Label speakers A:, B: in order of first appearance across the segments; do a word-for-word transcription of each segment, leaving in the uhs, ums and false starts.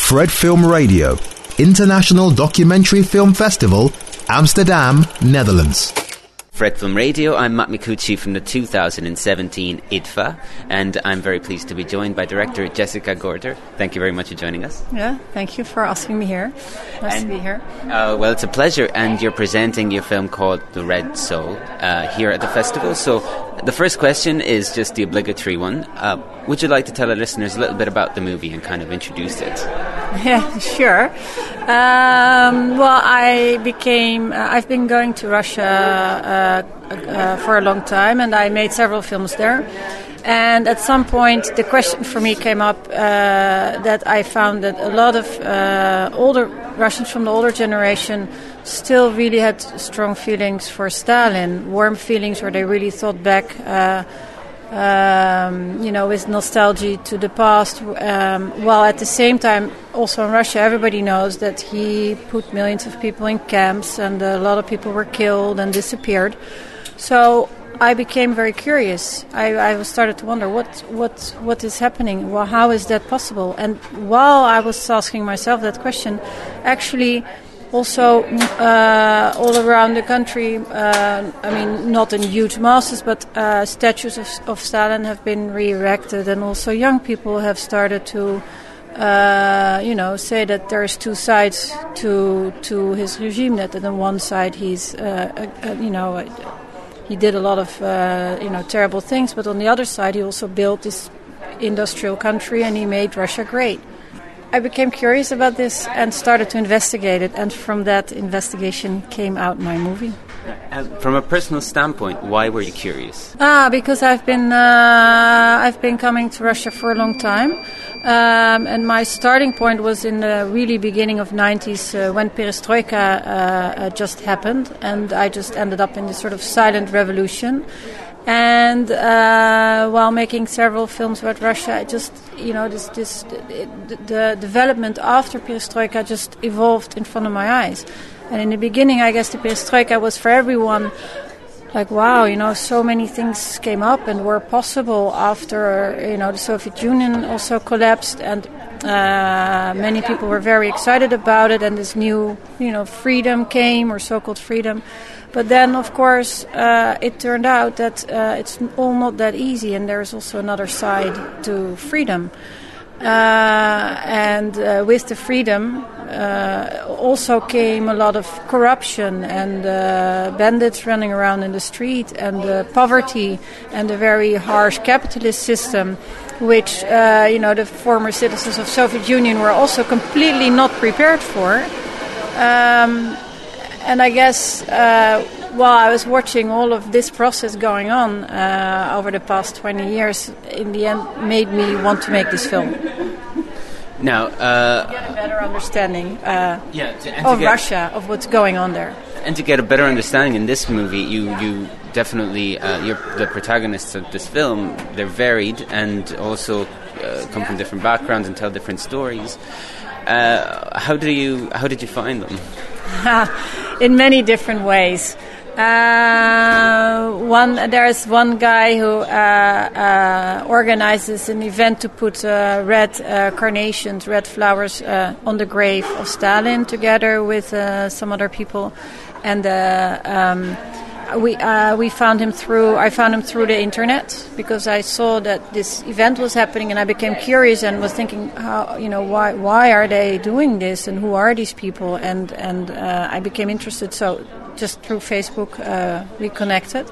A: Fred Film Radio, International Documentary Film Festival, Amsterdam, Netherlands.
B: Fred Film Radio, I'm Matt Micucci from the two thousand seventeen I D F A, and I'm very pleased to be joined by director Jessica Gorder. Thank you very much for joining us.
C: Yeah, thank you for asking me here. Nice
B: and,
C: to be here.
B: Uh, well, it's a pleasure, and you're presenting your film called The Red Soul uh, here at the festival. So the first question is just the obligatory one. Uh, would you like to tell our listeners a little bit about the movie and kind of introduce it?
C: Yeah, sure. Um, well, I became, uh, I've been going to Russia uh, uh, for a long time, and I made several films there. And at some point, the question for me came up uh, that I found that a lot of uh, older Russians from the older generation still really had strong feelings for Stalin, warm feelings where they really thought back uh, Um, you know, with nostalgia to the past, um, while at the same time, also in Russia, everybody knows that he put millions of people in camps and a lot of people were killed and disappeared. So I became very curious. I, I started to wonder what what what is happening. Well, how is that possible? And while I was asking myself that question, actually, also uh, all around the country, uh, I mean, not in huge masses, but uh, statues of, of Stalin have been re-erected, and also young people have started to, uh, you know, say that there's two sides to to his regime. That on one side he's, uh, uh, you know, uh, he did a lot of, uh, you know, terrible things, but on the other side he also built this industrial country and he made Russia great. I became curious about this and started to investigate it, and from that investigation came out my movie.
B: Uh, from a personal standpoint, why were you curious?
C: Ah, because I've been uh, I've been coming to Russia for a long time, um, and my starting point was in the really beginning of nineties uh, when Perestroika uh, uh, just happened, and I just ended up in this sort of silent revolution. And uh, while making several films about Russia, it just, you know, this, this it, the development after Perestroika just evolved in front of my eyes. And in the beginning, I guess the Perestroika was for everyone like, wow, you know, so many things came up and were possible after, you know, the Soviet Union also collapsed, and uh, many people were very excited about it, and this new, you know, freedom came, or so-called freedom. But then, of course, uh, it turned out that uh, it's all not that easy, and there's also another side to freedom. Uh, and uh, with the freedom uh, also came a lot of corruption and uh, bandits running around in the street, and uh, poverty, and a very harsh capitalist system, which uh, you know the former citizens of Soviet Union were also completely not prepared for. Um, And I guess uh, while I was watching all of this process going on uh, over the past twenty years, in the end made me want to make this film.
B: Now, uh,
C: to get a better understanding uh,
B: yeah, to, and
C: of
B: to get,
C: Russia, of what's going on there.
B: And to get a better understanding in this movie, you, you definitely, uh, you're the protagonists of this film, they're varied and also uh, come from different backgrounds and tell different stories. Uh, how do you, how did you find them?
C: In many different ways. Uh, one, there's one guy who uh, uh, organizes an event to put uh, red uh, carnations, red flowers uh, on the grave of Stalin, together with uh, some other people, and uh, um, we uh, we found him through. I found him through the internet because I saw that this event was happening, and I became curious and was thinking, how, you know, why why are they doing this, and who are these people? And and uh, I became interested. So just through Facebook, uh, we connected.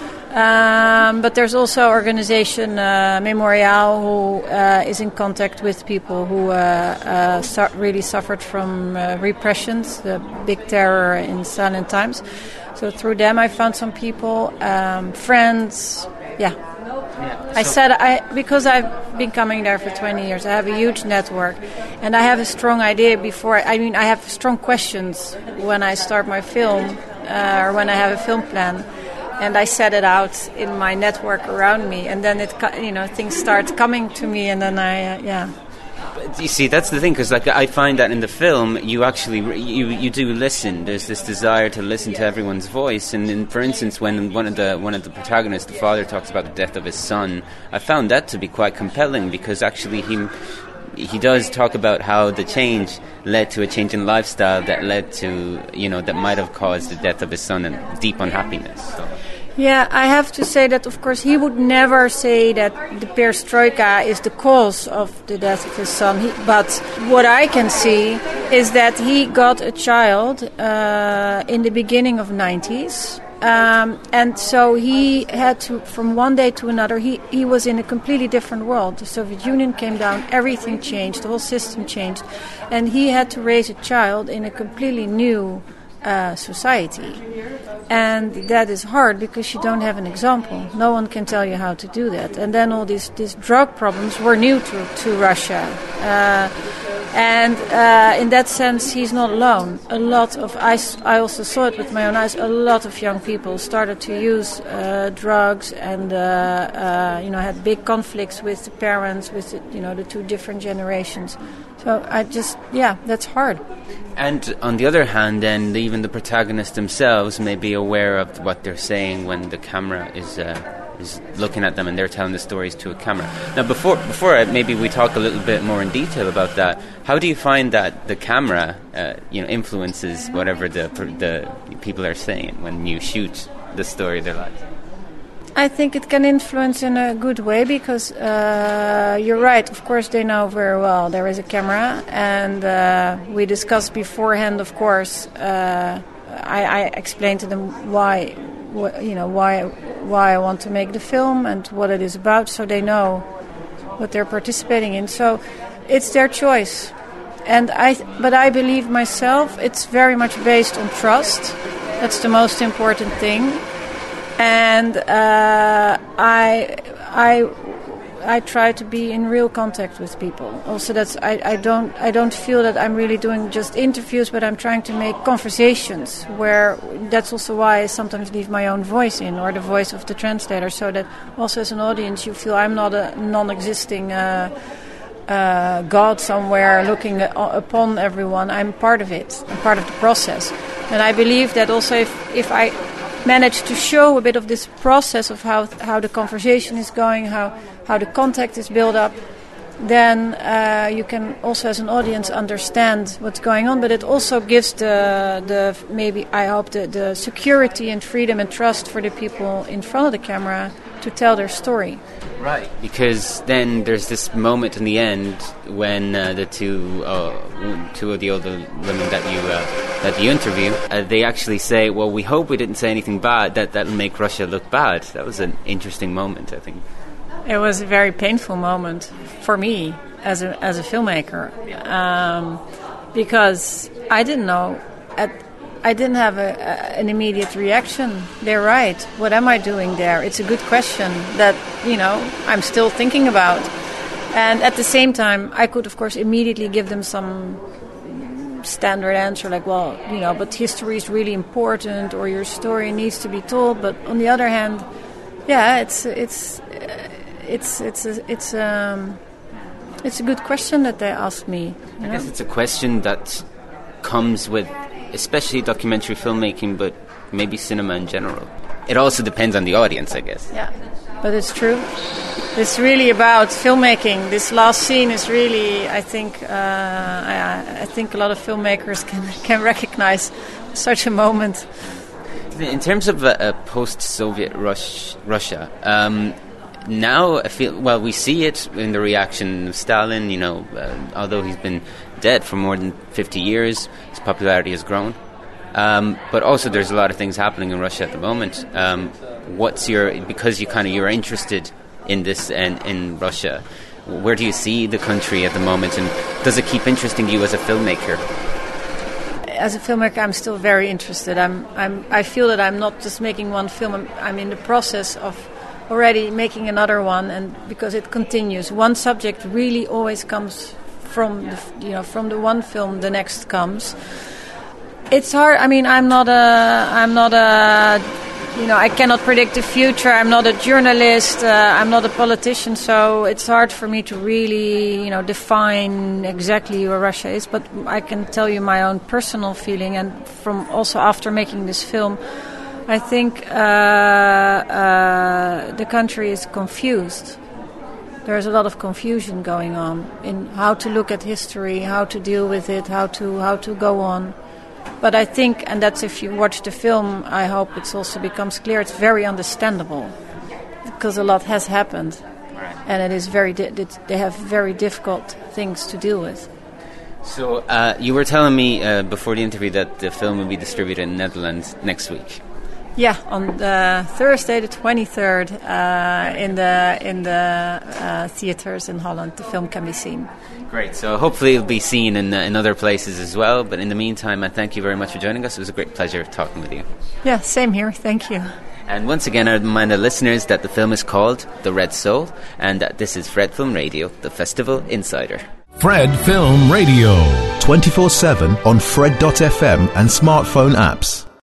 C: Um, but there's also organization uh, Memorial, who uh, is in contact with people who uh, uh, su- really suffered from uh, repressions, the big terror in Stalin times. So through them, I found some people, um, friends. Yeah, yeah. I so said I because I've been coming there for twenty years. I have a huge network, and I have a strong idea. Before I mean, I have strong questions when I start my film uh, or when I have a film plan. And I set it out in my network around me, and then it, you know, things start coming to me, and then I, uh, yeah.
B: You see, that's the thing, because like I find that in the film, you actually you you do listen. There's this desire to listen to everyone's voice, and in, for instance, when one of the one of the protagonists, the father, talks about the death of his son, I found that to be quite compelling, because actually he he does talk about how the change led to a change in lifestyle that led to, you know, that might have caused the death of his son and deep unhappiness. So.
C: Yeah, I have to say that, of course, he would never say that the perestroika is the cause of the death of his son. He, but what I can see is that he got a child uh, in the beginning of nineties. Um, and so he had to, from one day to another, he, he was in a completely different world. The Soviet Union came down, everything changed, the whole system changed. And he had to raise a child in a completely new uh, society. And that is hard because you don't have an example. No one can tell you how to do that. And then all these, these drug problems were new to, to Russia. Uh, and uh, in that sense, he's not alone. A lot of, I, I also saw it with my own eyes, a lot of young people started to use uh, drugs and, uh, uh, you know, had big conflicts with the parents, with, the, you know, the two different generations. So I just, yeah, that's hard.
B: And on the other hand, then, even the protagonists themselves may be aware of what they're saying when the camera is uh, is looking at them and they're telling the stories to a camera. Now, before before I, maybe we talk a little bit more in detail about that, how do you find that the camera, uh, you know, influences whatever the the people are saying when you shoot the story of their lives?
C: I think it can influence in a good way because uh, you're right. Of course, they know very well there is a camera, and uh, we discussed beforehand. Of course, uh, I, I explained to them why, wh- you know, why why I want to make the film and what it is about, so they know what they're participating in. So it's their choice, and I. But I believe myself, it's very much based on trust. That's the most important thing. And uh, I, I, I try to be in real contact with people. Also, that's I, I don't I don't feel that I'm really doing just interviews, but I'm trying to make conversations. Where that's also why I sometimes leave my own voice in, or the voice of the translator, so that also as an audience you feel I'm not a non-existing uh, uh, God somewhere looking upon everyone. I'm part of it. I'm part of the process, and I believe that also if if I managed to show a bit of this process of how how the conversation is going, how how the contact is built up, then uh, you can also as an audience understand what's going on. But it also gives the the maybe I hope the, the security and freedom and trust for the people in front of the camera to tell their story.
B: Right, because then there's this moment in the end when uh, the two uh, two of the older women that you uh, that you interview, uh, they actually say, "Well, we hope we didn't say anything bad. That that'll make Russia look bad." That was an interesting moment, I think.
C: It was a very painful moment for me as a as a filmmaker, um, because I didn't know at. I didn't have a, a, an immediate reaction. They're right. What am I doing there? It's a good question that, you know, I'm still thinking about. And at the same time, I could, of course, immediately give them some standard answer like, well, you know, but history is really important, or your story needs to be told. But on the other hand, yeah, it's it's it's it's a, it's um it's a good question that they asked me. You know?
B: I guess it's a question that comes with, especially documentary filmmaking, but maybe cinema in general. It also depends on the audience, I guess.
C: Yeah, but it's true. It's really about filmmaking. This last scene is really, I think, uh, I, I think a lot of filmmakers can can recognize such a moment.
B: In terms of a, a post-Soviet Rush, Russia, um, now I feel, well, we see it in the reaction of Stalin. You know, uh, although he's been dead for more than fifty years, his popularity has grown. Um, but also, there's a lot of things happening in Russia at the moment. Um, what's your, because you kind of you're interested in this and in Russia, where do you see the country at the moment, and does it keep interesting you as a filmmaker?
C: As a filmmaker, I'm still very interested. I'm, I'm, I feel that I'm not just making one film. I'm, I'm in the process of already making another one, and because it continues, one subject really always comes from the, you know, from the one film, the next comes. It's hard. I mean, I'm not a, I'm not a, you know, I cannot predict the future. I'm not a journalist. Uh, I'm not a politician. So it's hard for me to really, you know, define exactly where Russia is. But I can tell you my own personal feeling, and from also after making this film, I think uh, uh, the country is confused. there's a lot of confusion going on in how to look at history, how to deal with it, how to how to go on. But I think, and that's if you watch the film, I hope it also becomes clear, it's very understandable because a lot has happened. Right. And it is very di- they have very difficult things to deal with.
B: So uh, you were telling me uh, before the interview that the film will be distributed in the Netherlands next week.
C: Yeah, on the Thursday, the twenty-third, uh, in the in the uh, theaters in Holland, the film can be seen.
B: Great. So hopefully it'll be seen in uh, in other places as well. But in the meantime, I thank you very much for joining us. It was a great pleasure talking with you.
C: Yeah, same here. Thank you.
B: And once again, I remind our listeners that the film is called The Red Soul, and that this is Fred Film Radio, the Festival Insider.
A: Fred Film Radio. twenty-four seven on Fred dot f m and smartphone apps.